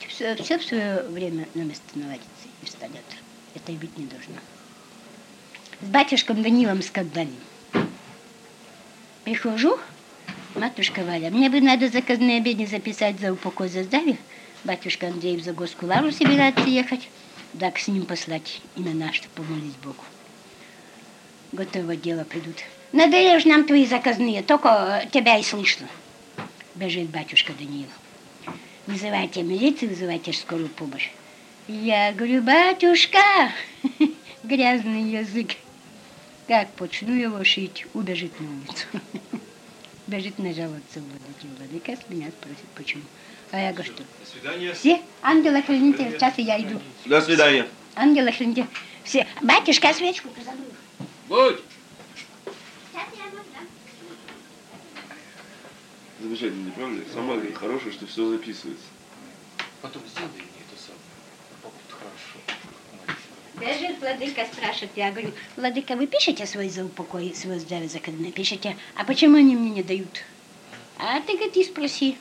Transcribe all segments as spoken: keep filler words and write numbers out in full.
все, все в свое время на место наладится и встанет. Это и быть не должно. С батюшком Данилом скандалим. Прихожу, матушка Валя, мне бы надо заказные обеды записать за упокой за здравие. Батюшка Андрей в Загорскую лавру собирается ехать. Так с ним послать имена, чтобы помолить Богу. Готово дело, придут. Надоешь нам твои заказные, только тебя и слышно. Бежит батюшка Данила. Вызывайте милицию, вызывайте скорую помощь. Я говорю, батюшка, грязный язык. Как почну его шить, убежит на улицу. Бежит нажаловаться в владыке. Владыка с меня спросит, почему. А я говорю, что? До свидания. Все, ангелы-хранители, сейчас и я иду. До свидания. Ангелы-хранители, все. Батюшка, свечку-то забыл. Будь. Сейчас я буду, да? Замечательно, не правда ли? Сама говорит, хорошая, что все записывается. Потом сделай мне это самое. Будет хорошо. Бежит владыка, спрашивает. Я говорю, владыка, вы пишете свой за упокой, свое здравие заказное? Пишете. А почему они мне не дают? А ты, говорит, и спроси.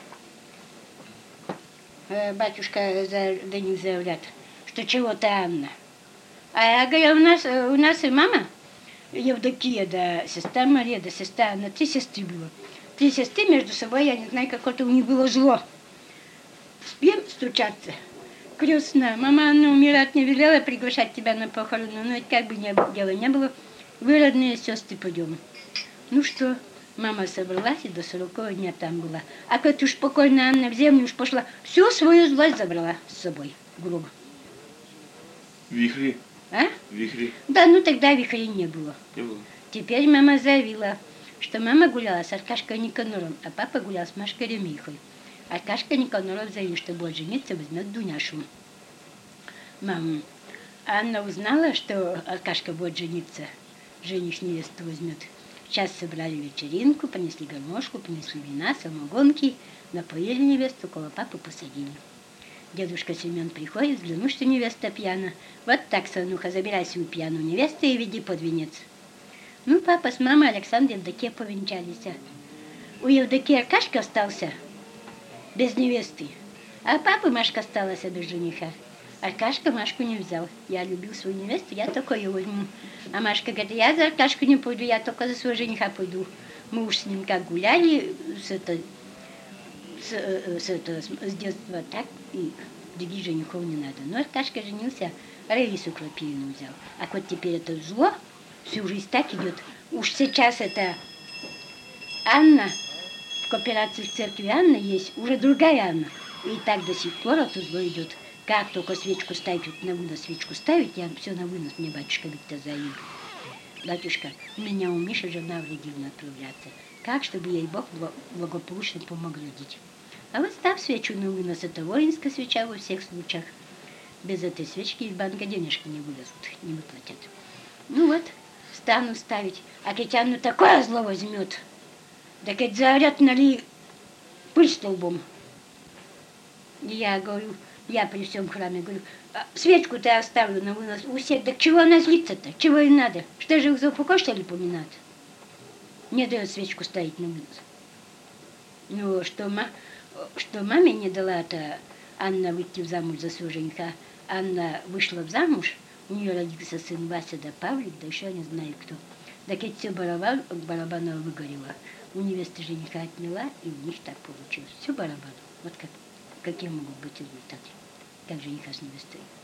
Батюшка за Данил заявляет, что чего-то Анна. А я говорю, у нас, у нас и мама Евдокия, да сестра Мария, да сестра Анна, три сестры было. Три сестры между собой, я не знаю, какое-то у них было зло. Спим стучаться. Крестная, мама Анна умирать не велела приглашать тебя на похорону, но как бы не, дела не было, вы, родные сестры, пойдем. Ну что, мама собралась и до сорокового дня там была. А как уж покойная Анна в землю уж пошла, всю свою злость забрала с собой в гроб. Вихри. А? Вихри. Да, ну тогда вихрей не было. Не было. Теперь мама заявила, что мама гуляла с Аркашкой Никанором, а папа гулял с Машкой Ремихой. Аркашка Никаноров заявил, что будет жениться, возьмет Дуняшу. Мам, Анна узнала, что Аркашка будет жениться, жених невесту возьмет. Сейчас собрали вечеринку, понесли гармошку, понесли вина, самогонки, напоили невесту, около папы посадили. Дедушка Семен приходит, взглянул, что невеста пьяна. Вот так, Сануха, забирай свою пьяную невесту и веди под венец. Ну, папа с мамой Александр и Евдокия повенчались. У Евдокии Аркашка остался без невесты, а папы Машка осталась без жениха. Аркашка Машку не взял. Я любил свою невесту, я только ее возьму. А Машка говорит, я за Аркашку не пойду, я только за своего жениха пойду. Мы уж с ним как гуляли с, это, с, с, это, с детства, так и других женихов не надо. Но Аркашка женился, Раису Крапивину взял. А вот теперь это зло всю жизнь так идет. Уж сейчас это Анна, в кооперации в церкви Анна есть, уже другая Анна. И так до сих пор это зло идет. Как только свечку ставить, вот на вынос свечку ставить, я все на вынос, мне батюшка Виктор заявил. Батюшка, у меня у Миши жена в родильную отправляться. Как, чтобы ей Бог благополучно помог родить. А вот став свечу на вынос, это воинская свеча во всех случаях. Без этой свечки из банка денежки не вылезут, не выплатят. Ну вот, стану ставить, а Кетяну такое зло возьмет. Так ведь заорят, нали, пыль столбом. Я говорю, я при всем храме говорю, свечку-то я оставлю на вынос у всех. Так чего она злится-то? Чего ей надо? Что же их за упокой, что ли, поминать? Не дает свечку ставить на вынос. Ну, что, ма, что маме не дала-то Анна выйти в замуж за своего жениха. Анна вышла в замуж, у нее родился сын Вася да Павлик, да еще не знаю кто. Так ведь все барабан, барабанова выгорело. У невесты жениха отняла, и у них так получилось. Все барабан. Вот как, какие могут быть результаты. Как жениха с невестой.